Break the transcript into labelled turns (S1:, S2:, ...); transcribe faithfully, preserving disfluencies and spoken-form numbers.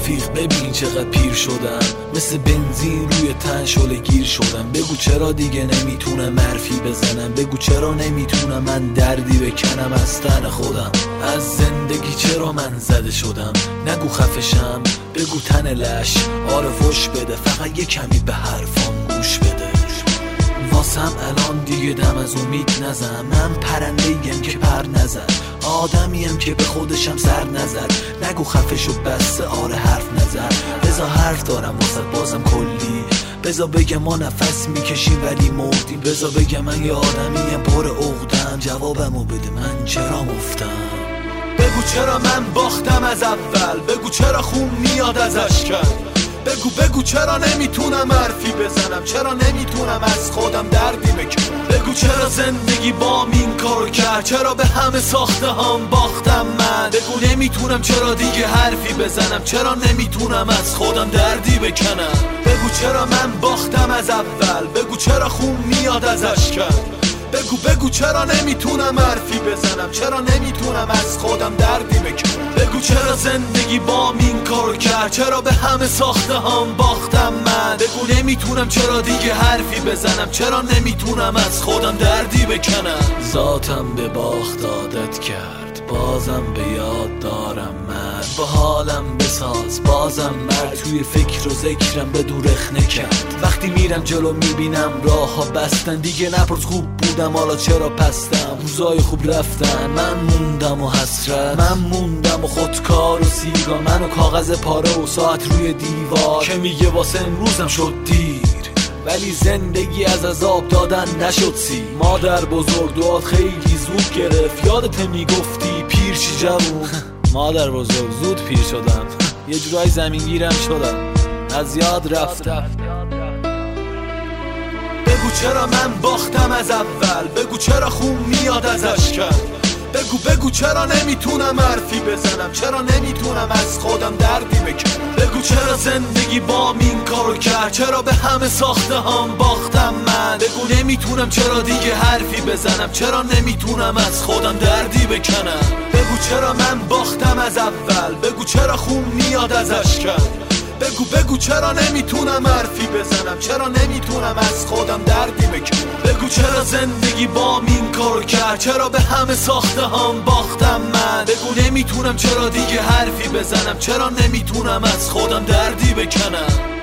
S1: رفیق ببین چقدر پیر شدم، مثل بنزین روی تن شعله گیر شدم. بگو چرا دیگه نمیتونم مرفی بزنم، بگو چرا نمیتونم من دردی بکنم از تن خودم. از زندگی چرا من زده شدم، نگو خفشم بگو تن لش. آره فش بده فقط یه کمی به حرفام گوش بده. واسم الان دیگه دم از امید نزن، من پرنده‌ایم که پر نزد، آدمیم که به خودشم سر نزد. نگو خفش و بسته آره حرف نزد، بذار حرف دارم واسه بازم کلی. بذار بگم ما نفس میکشیم ولی مردیم، بذار بگم من یه آدمیم پر عقدم. جوابمو بده من چرا مفتم. بگو چرا من باختم از اول، بگو چرا خون میاد از اشکم. بگو بگو چرا نمیتونم حرفی بزنم، چرا نمیتونم از خودم دردی بکنم. بگو چرا زندگی بام این کارو کرد، چرا به همه ساخته هم باختم من. بگو نمیتونم چرا دیگه حرفی بزنم، چرا نمیتونم از خودم دردی بکنم. بگو چرا من باختم از اول، بگو چرا خون میاد از اشکم. بگو بگو چرا نمیتونم حرفی بزنم، چرا نمیتونم از خودم دردی بکنم. بگو چرا زندگی بام این کارو کرد، چرا به همه ساخته هم باختم من. بگو نمیتونم چرا دیگه حرفی بزنم، چرا نمیتونم از خودم دردی بکنم. ذاتم به باخت عادت کرد، بازم به یاد دارم مرد. با حالم بساز بازم مرد، توی فکر و ذکرم به دور رخنه کرد. وقتی میرم جلو میبینم راه ها بستن، دیگه نپرس خوب بودم حالا چرا پستم. روزای خوب رفتن من موندم و حسرت، من موندم و خودکار و سیگار. من و کاغذ پاره و ساعت روی دیوار که میگه واسه امروزم شد دیر. ولی زندگی از عذاب دادن نشد سی. مادر بزرگ دعات خیلی زود گرفت، یادت میگفتی پیر شی جوون. مادر بزرگ زود پیر شدم، یه جورای زمینگیرم شدم، از یاد رفتم. بگو چرا من باختم از اول، بگو چرا خون میاد از اشکم. بگو بگو چرا نمیتونم حرفی بزنم، چرا نمیتونم از خودم دردی بکنم. بگو چرا زندگی بام این کارو کرد، چرا به همه ساخته هم باختم من. بگو نمیتونم چرا دیگه حرفی بزنم، چرا نمیتونم از خودم دردی بکنم. بگو چرا من باختم از اول، بگو چرا خون میاد از اشکم. بگو بگو چرا نمیتونم حرفی بزنم، چرا نمیتونم از خودم دردی بکنم. بگو چرا زندگی بام این کارو کرد، چرا به همه ساخته هم باختم من. بگو نمیتونم چرا دیگه حرفی بزنم، چرا نمیتونم از خودم دردی بکنم.